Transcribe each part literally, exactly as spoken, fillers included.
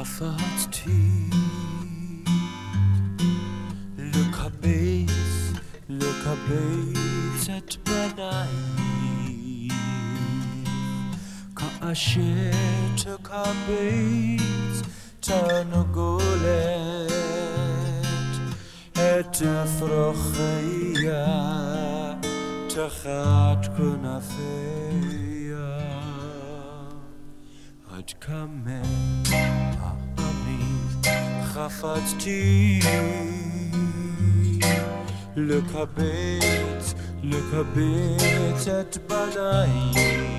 חפצתי לקבץ, לקבץ את בניי, כאשר תקבץ תרנגולת את אפרוחיה תחת כנפיה. עד כמה פעמים חפצתי לקבץ, לקבץ את בניי,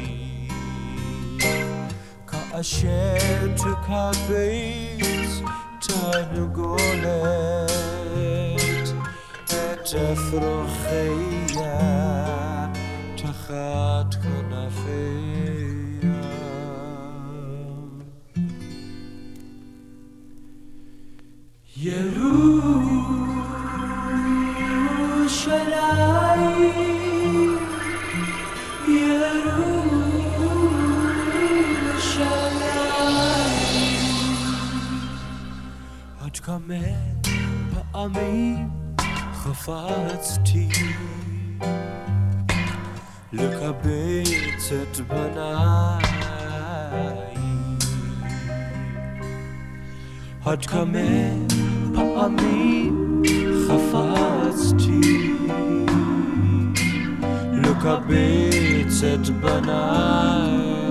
כאשר תקבץ תרנגולת את אפרוחיה תחת כנפיה. ירושלים, ירושלים, עד כמה פעמים חפצתי לקבץ את בניי, עד כמה פעמים חפצתי לקבץ את בניי,